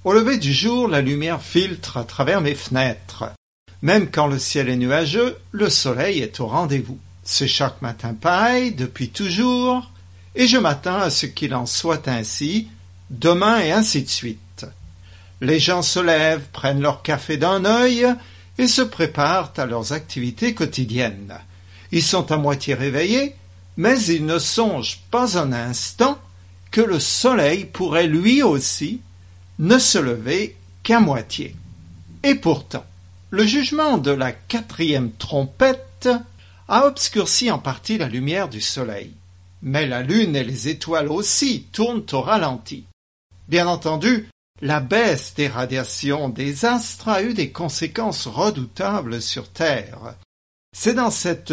Au lever du jour, la lumière filtre à travers mes fenêtres. Même quand le ciel est nuageux, le soleil est au rendez-vous. C'est chaque matin pareil, depuis toujours, et je m'attends à ce qu'il en soit ainsi, demain et ainsi de suite. Les gens se lèvent, prennent leur café d'un œil et se préparent à leurs activités quotidiennes. Ils sont à moitié réveillés, mais ils ne songent pas un instant que le soleil pourrait lui aussi ne se lever qu'à moitié. Et pourtant, le jugement de la 4e trompette a obscurci en partie la lumière du soleil. Mais la lune et les étoiles aussi tournent au ralenti. Bien entendu, la baisse des radiations des astres a eu des conséquences redoutables sur Terre. C'est dans cette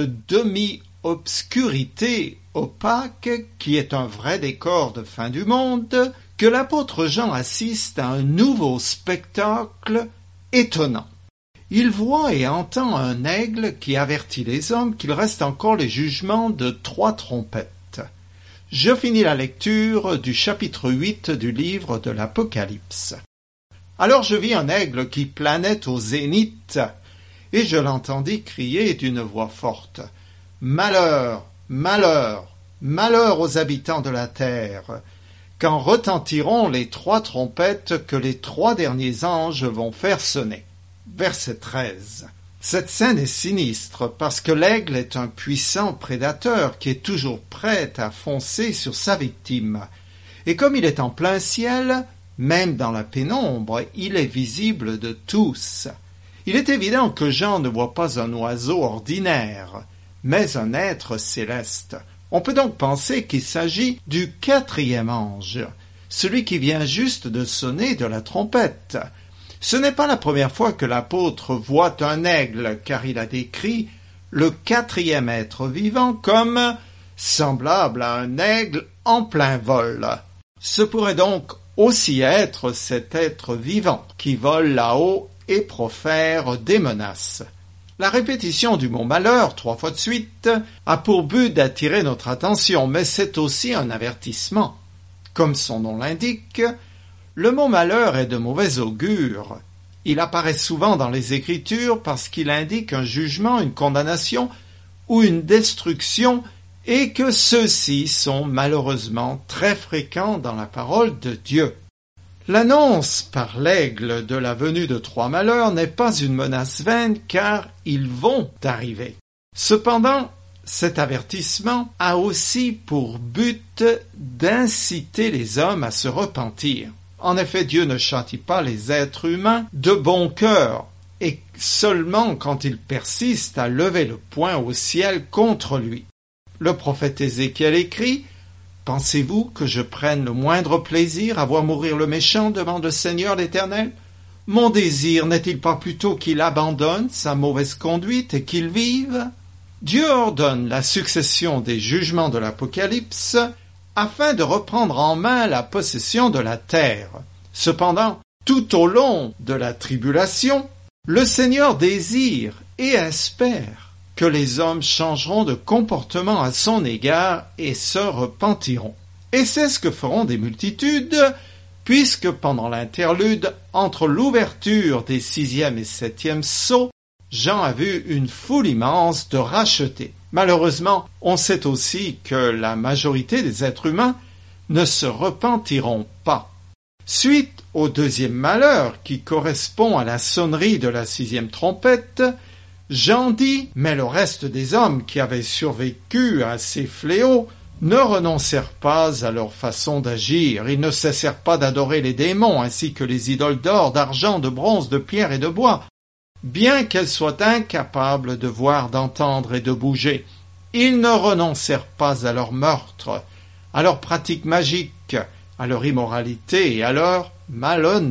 demi-obscurité opaque, qui est un vrai décor de fin du monde, que l'apôtre Jean assiste à un nouveau spectacle étonnant. Il voit et entend un aigle qui avertit les hommes qu'il reste encore les jugements de 3 trompettes. Je finis la lecture du chapitre 8 du livre de l'Apocalypse. Alors je vis un aigle qui planait au zénith, et je l'entendis crier d'une voix forte. « Malheur, malheur, malheur aux habitants de la terre, quand retentiront les 3 trompettes que les 3 derniers anges vont faire sonner. » Verset 13. Cette scène est sinistre parce que l'aigle est un puissant prédateur qui est toujours prêt à foncer sur sa victime. Et comme il est en plein ciel, même dans la pénombre, il est visible de tous. Il est évident que Jean ne voit pas un oiseau ordinaire, mais un être céleste. On peut donc penser qu'il s'agit du 4e ange, celui qui vient juste de sonner de la trompette. Ce n'est pas la première fois que l'apôtre voit un aigle, car il a décrit le 4e être vivant comme semblable à un aigle en plein vol. Ce pourrait donc aussi être cet être vivant qui vole là-haut et profère des menaces. La répétition du mot malheur 3 fois de suite a pour but d'attirer notre attention, mais c'est aussi un avertissement. Comme son nom l'indique, le mot malheur est de mauvais augure. Il apparaît souvent dans les Écritures parce qu'il indique un jugement, une condamnation ou une destruction, et que ceux-ci sont malheureusement très fréquents dans la parole de Dieu. L'annonce par l'aigle de la venue de 3 malheurs n'est pas une menace vaine, car ils vont arriver. Cependant, cet avertissement a aussi pour but d'inciter les hommes à se repentir. En effet, Dieu ne châtie pas les êtres humains de bon cœur, et seulement quand ils persistent à lever le poing au ciel contre lui. Le prophète Ézéchiel écrit « Pensez-vous que je prenne le moindre plaisir à voir mourir le méchant, demande le Seigneur l'Éternel? Mon désir n'est-il pas plutôt qu'il abandonne sa mauvaise conduite et qu'il vive ?» Dieu ordonne la succession des jugements de l'Apocalypse afin de reprendre en main la possession de la terre. Cependant, tout au long de la tribulation, le Seigneur désire et espère que les hommes changeront de comportement à son égard et se repentiront. Et c'est ce que feront des multitudes, puisque pendant l'interlude entre l'ouverture des 6e et 7e sceaux, Jean a vu une foule immense de rachetés. Malheureusement, on sait aussi que la majorité des êtres humains ne se repentiront pas. Suite au 2e malheur, qui correspond à la sonnerie de la 6e trompette, Jean dit « Mais le reste des hommes qui avaient survécu à ces fléaux ne renoncèrent pas à leur façon d'agir. Ils ne cessèrent pas d'adorer les démons ainsi que les idoles d'or, d'argent, de bronze, de pierre et de bois. Bien qu'elles soient incapables de voir, d'entendre et de bouger, ils ne renoncèrent pas à leur meurtre, à leurs pratiques magiques, à leur immoralité et à leur malhonnêteté. »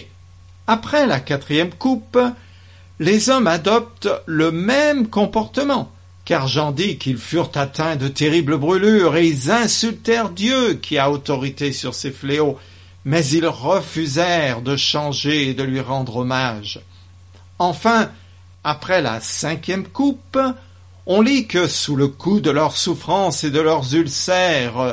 Après la 4e coupe, les hommes adoptent le même comportement, car Jean dit qu'ils furent atteints de terribles brûlures et ils insultèrent Dieu qui a autorité sur ces fléaux, mais ils refusèrent de changer et de lui rendre hommage. Enfin, après la 5e coupe, on lit que sous le coup de leurs souffrances et de leurs ulcères,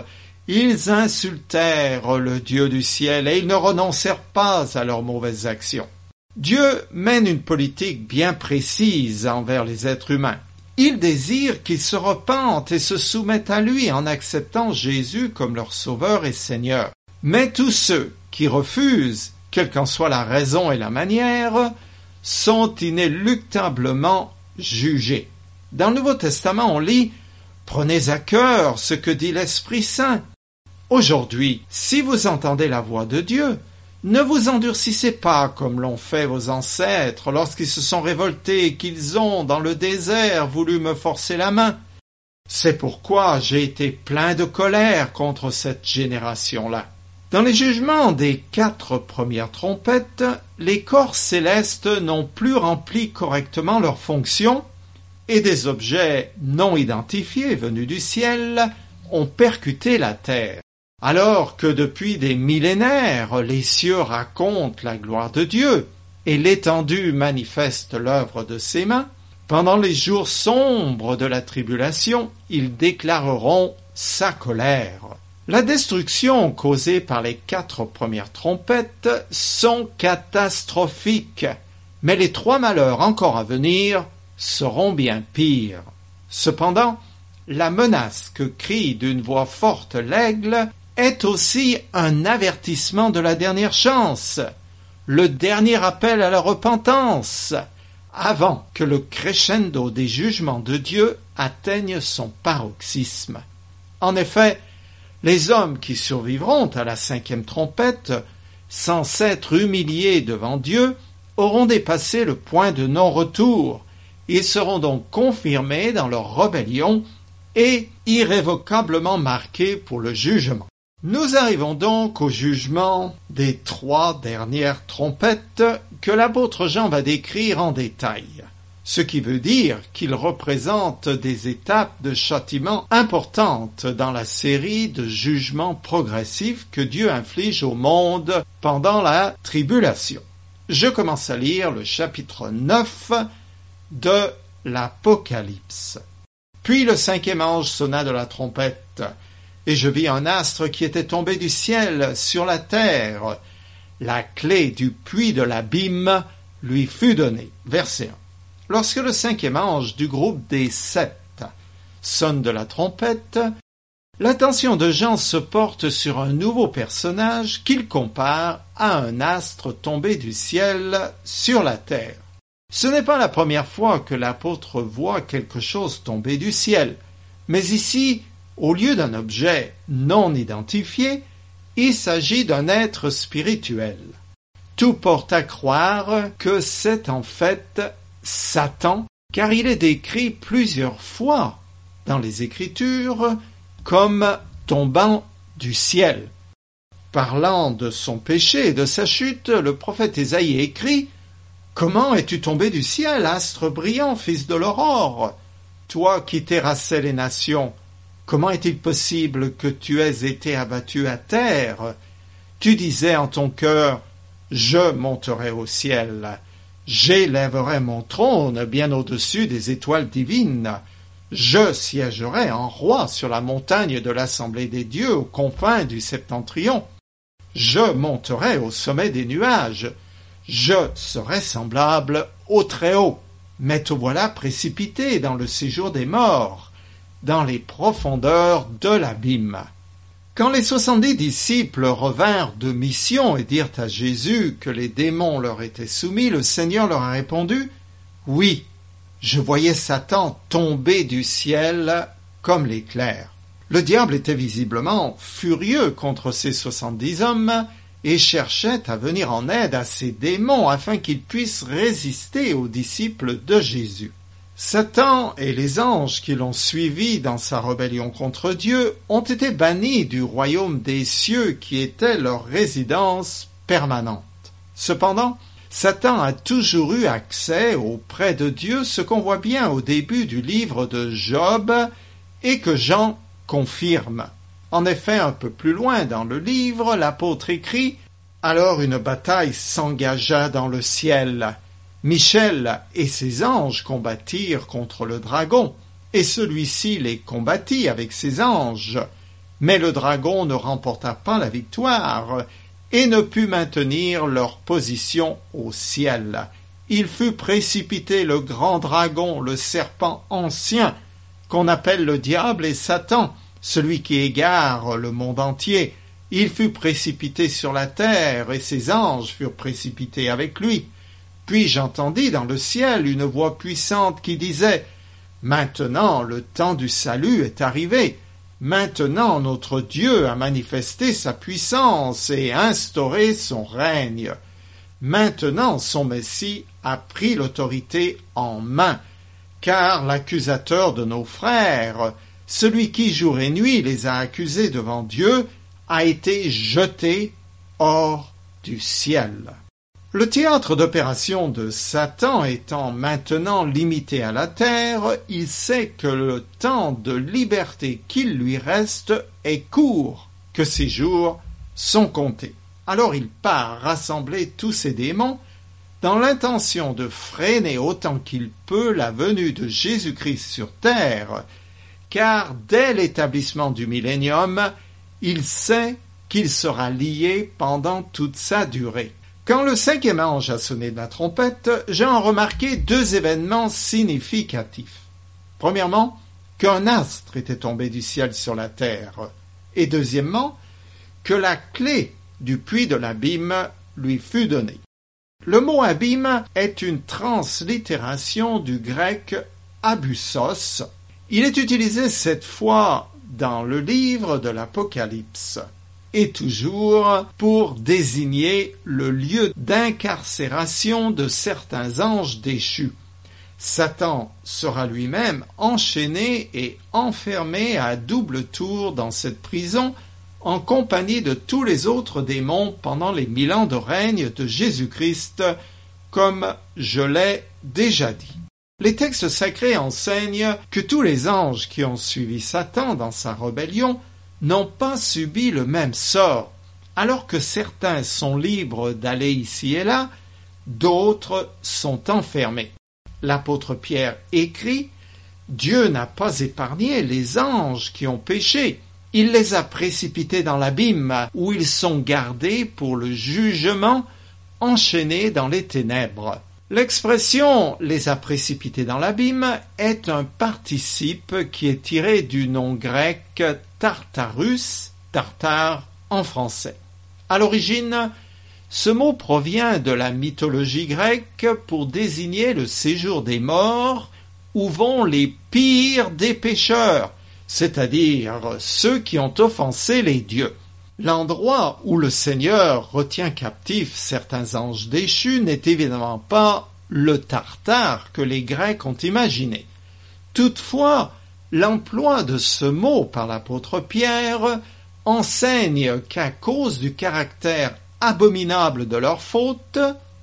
Ils insultèrent le Dieu du ciel et ils ne renoncèrent pas à leurs mauvaises actions. Dieu mène une politique bien précise envers les êtres humains. Il désire qu'ils se repentent et se soumettent à lui en acceptant Jésus comme leur sauveur et Seigneur. Mais tous ceux qui refusent, quelle qu'en soit la raison et la manière, sont inéluctablement jugés. Dans le Nouveau Testament, on lit « Prenez à cœur ce que dit l'Esprit Saint ». Aujourd'hui, si vous entendez la voix de Dieu, ne vous endurcissez pas comme l'ont fait vos ancêtres lorsqu'ils se sont révoltés et qu'ils ont, dans le désert, voulu me forcer la main. C'est pourquoi j'ai été plein de colère contre cette génération-là. Dans les jugements des 4 premières trompettes, les corps célestes n'ont plus rempli correctement leurs fonctions et des objets non identifiés venus du ciel ont percuté la terre. Alors que depuis des millénaires, les cieux racontent la gloire de Dieu et l'étendue manifeste l'œuvre de ses mains, pendant les jours sombres de la tribulation, ils déclareront sa colère. La destruction causée par les 4 premières trompettes sont catastrophiques, mais les 3 malheurs encore à venir seront bien pires. Cependant, la menace que crie d'une voix forte l'aigle est aussi un avertissement de la dernière chance, le dernier appel à la repentance, avant que le crescendo des jugements de Dieu atteigne son paroxysme. En effet, les hommes qui survivront à la 5e trompette, sans s'être humiliés devant Dieu, auront dépassé le point de non-retour. Ils seront donc confirmés dans leur rébellion et irrévocablement marqués pour le jugement. Nous arrivons donc au jugement des 3 dernières trompettes que l'apôtre Jean va décrire en détail, ce qui veut dire qu'ils représentent des étapes de châtiment importantes dans la série de jugements progressifs que Dieu inflige au monde pendant la tribulation. Je commence à lire le chapitre 9 de l'Apocalypse. Puis le 5e ange sonna de la trompette, et je vis un astre qui était tombé du ciel sur la terre. La clé du puits de l'abîme lui fut donnée. Verset 1. Lorsque le 5e ange du groupe des 7 sonne de la trompette, l'attention de Jean se porte sur un nouveau personnage qu'il compare à un astre tombé du ciel sur la terre. Ce n'est pas la première fois que l'apôtre voit quelque chose tomber du ciel, mais ici, au lieu d'un objet non identifié, il s'agit d'un être spirituel. Tout porte à croire que c'est en fait Satan, car il est décrit plusieurs fois dans les Écritures comme tombant du ciel. Parlant de son péché et de sa chute, le prophète Ésaïe écrit « Comment es-tu tombé du ciel, astre brillant, fils de l'aurore? Toi qui terrassais les nations, comment est-il possible que tu aies été abattu à terre? Tu disais en ton cœur « Je monterai au ciel, j'élèverai mon trône bien au-dessus des étoiles divines, je siégerai en roi sur la montagne de l'assemblée des dieux aux confins du septentrion. Je monterai au sommet des nuages, je serai semblable au Très-Haut, mais te voilà précipité dans le séjour des morts, dans les profondeurs de l'abîme. » Quand les 70 disciples revinrent de mission et dirent à Jésus que les démons leur étaient soumis, le Seigneur leur a répondu « Oui, je voyais Satan tomber du ciel comme l'éclair. » Le diable était visiblement furieux contre ces 70 hommes et cherchait à venir en aide à ces démons afin qu'ils puissent résister aux disciples de Jésus. Satan et les anges qui l'ont suivi dans sa rébellion contre Dieu ont été bannis du royaume des cieux qui était leur résidence permanente. Cependant, Satan a toujours eu accès auprès de Dieu, ce qu'on voit bien au début du livre de Job et que Jean confirme. En effet, un peu plus loin dans le livre, l'apôtre écrit « Alors une bataille s'engagea dans le ciel. Michel et ses anges combattirent contre le dragon, et celui-ci les combattit avec ses anges, Mais le dragon ne remporta pas la victoire et ne put maintenir leur position au ciel. Il fut précipité, le grand dragon, le serpent ancien, qu'on appelle le diable et Satan, celui qui égare le monde entier. Il fut précipité sur la terre, et ses anges furent précipités avec lui. Puis j'entendis dans le ciel une voix puissante qui disait « Maintenant le temps du salut est arrivé. Maintenant notre Dieu a manifesté sa puissance et instauré son règne. Maintenant son Messie a pris l'autorité en main, car l'accusateur de nos frères, celui qui jour et nuit les a accusés devant Dieu, a été jeté hors du ciel. » Le théâtre d'opération de Satan étant maintenant limité à la terre, il sait que le temps de liberté qu'il lui reste est court, que ses jours sont comptés. Alors il part rassembler tous ses démons dans l'intention de freiner autant qu'il peut la venue de Jésus-Christ sur terre, car dès l'établissement du millénium, il sait qu'il sera lié pendant toute sa durée. Quand le cinquième ange a sonné de la trompette, j'ai remarqué deux événements significatifs. Premièrement, qu'un astre était tombé du ciel sur la terre, et deuxièmement, que la clé du puits de l'abîme lui fut donnée. Le mot abîme est une translittération du grec abyssos. Il est utilisé cette fois dans le livre de l'Apocalypse, et toujours pour désigner le lieu d'incarcération de certains anges déchus. Satan sera lui-même enchaîné et enfermé à double tour dans cette prison en compagnie de tous les autres démons pendant les 1000 ans de règne de Jésus-Christ, comme je l'ai déjà dit. Les textes sacrés enseignent que tous les anges qui ont suivi Satan dans sa rébellion n'ont pas subi le même sort. Alors que certains sont libres d'aller ici et là, d'autres sont enfermés. L'apôtre Pierre écrit « Dieu n'a pas épargné les anges qui ont péché. Il les a précipités dans l'abîme, où ils sont gardés pour le jugement, enchaînés dans les ténèbres. » L'expression « les a précipités dans l'abîme » est un participe qui est tiré du nom grec Tartarus, Tartare en français. À l'origine, ce mot provient de la mythologie grecque pour désigner le séjour des morts où vont les pires des pécheurs, c'est-à-dire ceux qui ont offensé les dieux. L'endroit où le Seigneur retient captifs certains anges déchus n'est évidemment pas le Tartare que les Grecs ont imaginé. Toutefois, l'emploi de ce mot par l'apôtre Pierre enseigne qu'à cause du caractère abominable de leur faute,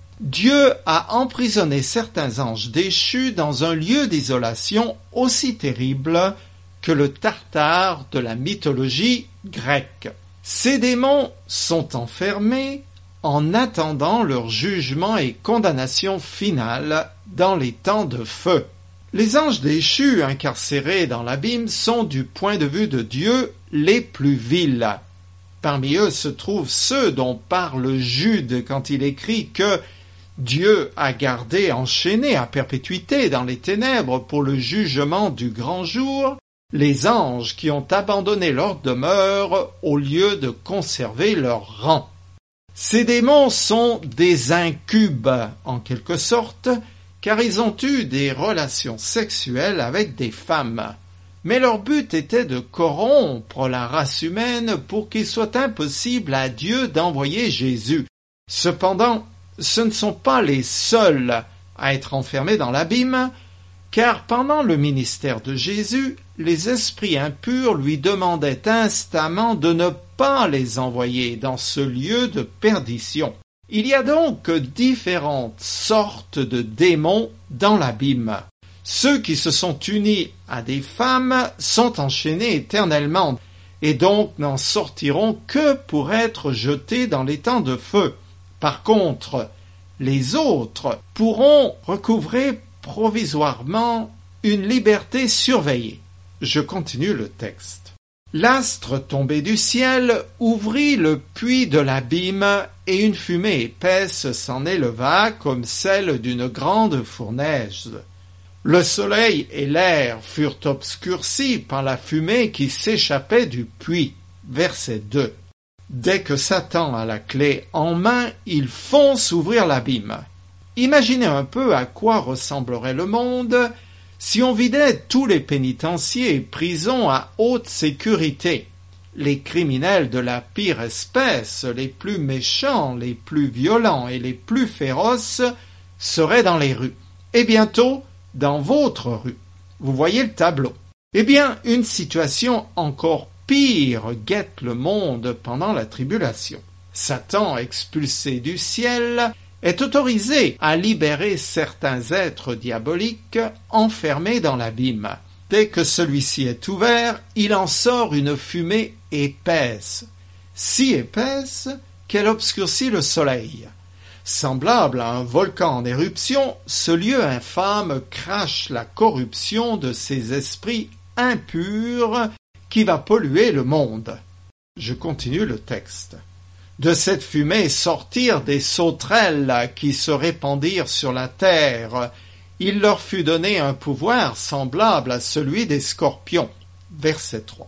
Dieu a emprisonné certains anges déchus dans un lieu d'isolation aussi terrible que le Tartare de la mythologie grecque. Ces démons sont enfermés en attendant leur jugement et condamnation finale dans les temps de feu. Les anges déchus incarcérés dans l'abîme sont du point de vue de Dieu les plus vils. Parmi eux se trouvent ceux dont parle Jude quand il écrit que Dieu a gardé enchaînés à perpétuité dans les ténèbres pour le jugement du grand jour les anges qui ont abandonné leur demeure au lieu de conserver leur rang. Ces démons sont des incubes, en quelque sorte, car ils ont eu des relations sexuelles avec des femmes. Mais leur but était de corrompre la race humaine pour qu'il soit impossible à Dieu d'envoyer Jésus. Cependant, ce ne sont pas les seuls à être enfermés dans l'abîme, car pendant le ministère de Jésus, les esprits impurs lui demandaient instamment de ne pas les envoyer dans ce lieu de perdition. Il y a donc différentes sortes de démons dans l'abîme. Ceux qui se sont unis à des femmes sont enchaînés éternellement, et donc n'en sortiront que pour être jetés dans les temps de feu. Par contre, les autres pourront recouvrer provisoirement une liberté surveillée. Je continue le texte. L'astre tombé du ciel ouvrit le puits de l'abîme, et une fumée épaisse s'en éleva comme celle d'une grande fournaise. Le soleil et l'air furent obscurcis par la fumée qui s'échappait du puits. Verset 2. Dès que Satan a la clé en main, il fonce ouvrir l'abîme. Imaginez un peu à quoi ressemblerait le monde si on vidait tous les pénitenciers et prisons à haute sécurité. Les criminels de la pire espèce, les plus méchants, les plus violents et les plus féroces seraient dans les rues. Et bientôt, dans votre rue. Vous voyez le tableau. Eh bien, une situation encore pire guette le monde pendant la tribulation. Satan, expulsé du ciel, est autorisé à libérer certains êtres diaboliques enfermés dans l'abîme. Dès que celui-ci est ouvert, il en sort une fumée épaisse, si épaisse qu'elle obscurcit le soleil. Semblable à un volcan en éruption, ce lieu infâme crache la corruption de ces esprits impurs qui va polluer le monde. Je continue le texte. De cette fumée sortirent des sauterelles qui se répandirent sur la terre. Il leur fut donné un pouvoir semblable à celui des scorpions. Verset 3.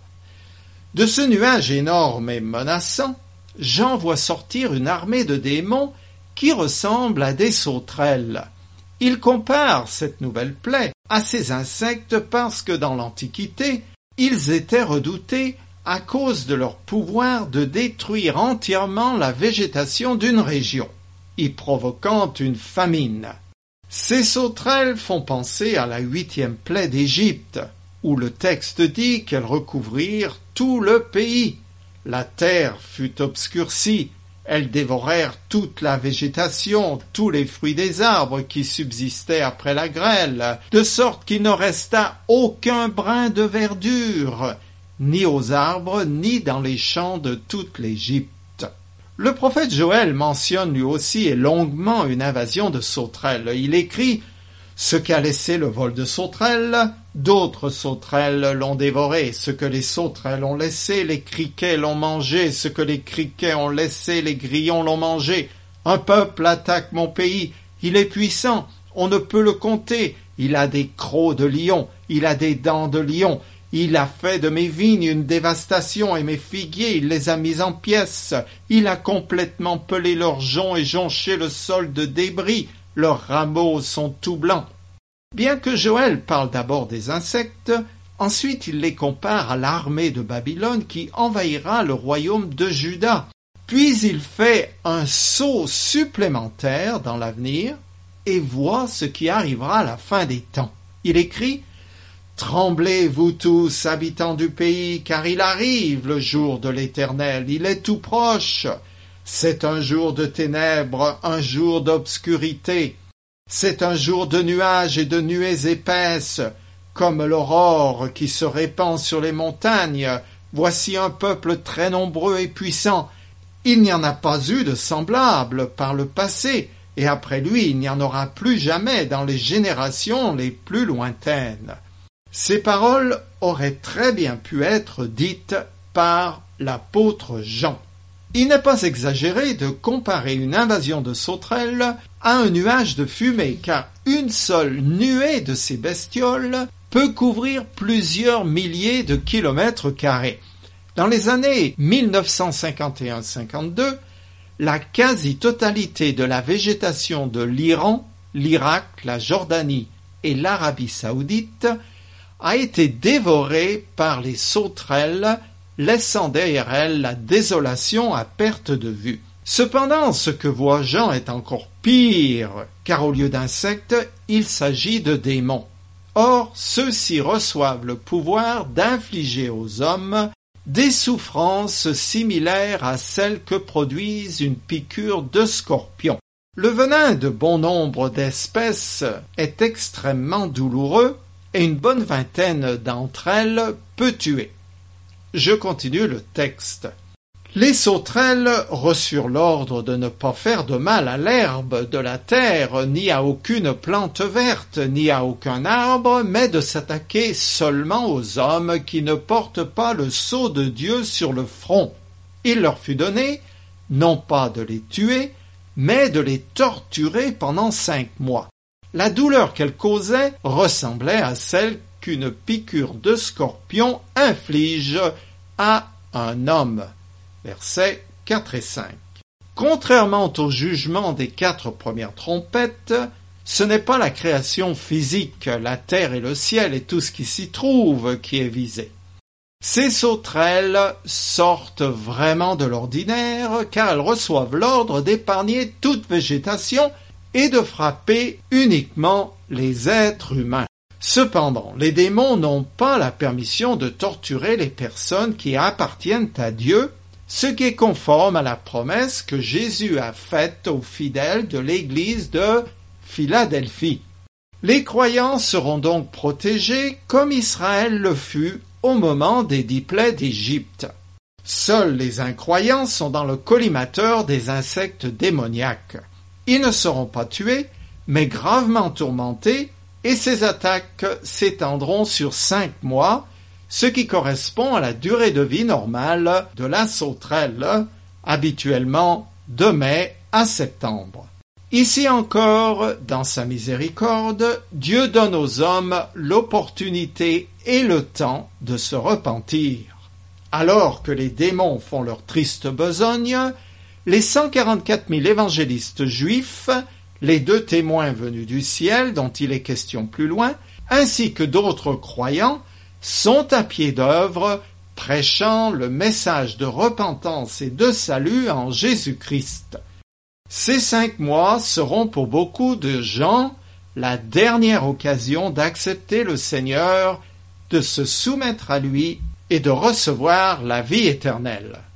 De ce nuage énorme et menaçant, Jean voit sortir une armée de démons qui ressemble à des sauterelles. Il compare cette nouvelle plaie à ces insectes parce que dans l'Antiquité, ils étaient redoutés à cause de leur pouvoir de détruire entièrement la végétation d'une région, y provoquant une famine. Ces sauterelles font penser à la 8e plaie d'Égypte, où le texte dit qu'elles recouvrirent tout le pays. La terre fut obscurcie. Elles dévorèrent toute la végétation, tous les fruits des arbres qui subsistaient après la grêle, de sorte qu'il ne resta aucun brin de verdure, ni aux arbres, ni dans les champs de toute l'Égypte. Le prophète Joël mentionne lui aussi et longuement une invasion de sauterelles. Il écrit « Ce qu'a laissé le vol de sauterelles, d'autres sauterelles l'ont dévoré. Ce que les sauterelles ont laissé, les criquets l'ont mangé. Ce que les criquets ont laissé, les grillons l'ont mangé. Un peuple attaque mon pays. Il est puissant, on ne peut le compter. Il a des crocs de lion, il a des dents de lion. Il a fait de mes vignes une dévastation et mes figuiers, il les a mis en pièces. Il a complètement pelé leurs joncs et jonché le sol de débris. Leurs rameaux sont tout blancs. » Bien que Joël parle d'abord des insectes, ensuite il les compare à l'armée de Babylone qui envahira le royaume de Juda. Puis il fait un saut supplémentaire dans l'avenir et voit ce qui arrivera à la fin des temps. Il écrit « Tremblez, vous tous, habitants du pays, car il arrive le jour de l'Éternel, il est tout proche. C'est un jour de ténèbres, un jour d'obscurité. C'est un jour de nuages et de nuées épaisses, comme l'aurore qui se répand sur les montagnes. Voici un peuple très nombreux et puissant. Il n'y en a pas eu de semblable par le passé, et après lui il n'y en aura plus jamais dans les générations les plus lointaines. » Ces paroles auraient très bien pu être dites par l'apôtre Jean. Il n'est pas exagéré de comparer une invasion de sauterelles à un nuage de fumée, car une seule nuée de ces bestioles peut couvrir plusieurs milliers de kilomètres carrés. Dans les années 1951-52, la quasi-totalité de la végétation de l'Iran, l'Irak, la Jordanie et l'Arabie saoudite a été dévorée par les sauterelles, laissant derrière elles la désolation à perte de vue. Cependant, ce que voit Jean est encore pire, car au lieu d'insectes, il s'agit de démons. Or, ceux-ci reçoivent le pouvoir d'infliger aux hommes des souffrances similaires à celles que produisent une piqûre de scorpion. Le venin de bon nombre d'espèces est extrêmement douloureux et une bonne vingtaine d'entre elles peut tuer. Je continue le texte. Les sauterelles reçurent l'ordre de ne pas faire de mal à l'herbe de la terre, ni à aucune plante verte, ni à aucun arbre, mais de s'attaquer seulement aux hommes qui ne portent pas le sceau de Dieu sur le front. Il leur fut donné, non pas de les tuer, mais de les torturer pendant 5 mois. La douleur qu'elles causaient ressemblait à celle qu'une piqûre de scorpion inflige à un homme. Versets 4 et 5. Contrairement au jugement des 4 premières trompettes, ce n'est pas la création physique, la terre et le ciel et tout ce qui s'y trouve qui est visé. Ces sauterelles sortent vraiment de l'ordinaire car elles reçoivent l'ordre d'épargner toute végétation et de frapper uniquement les êtres humains. Cependant, les démons n'ont pas la permission de torturer les personnes qui appartiennent à Dieu, ce qui est conforme à la promesse que Jésus a faite aux fidèles de l'église de Philadelphie. Les croyants seront donc protégés comme Israël le fut au moment des 10 plaies d'Égypte. Seuls les incroyants sont dans le collimateur des insectes démoniaques. Ils ne seront pas tués, mais gravement tourmentés, et ces attaques s'étendront sur 5 mois, ce qui correspond à la durée de vie normale de la sauterelle, habituellement de mai à septembre. Ici encore, dans sa miséricorde, Dieu donne aux hommes l'opportunité et le temps de se repentir. Alors que les démons font leur triste besogne, les 144 000 évangélistes juifs, les 2 témoins venus du ciel dont il est question plus loin, ainsi que d'autres croyants, sont à pied d'œuvre, prêchant le message de repentance et de salut en Jésus-Christ. Ces 5 mois seront pour beaucoup de gens la dernière occasion d'accepter le Seigneur, de se soumettre à lui et de recevoir la vie éternelle.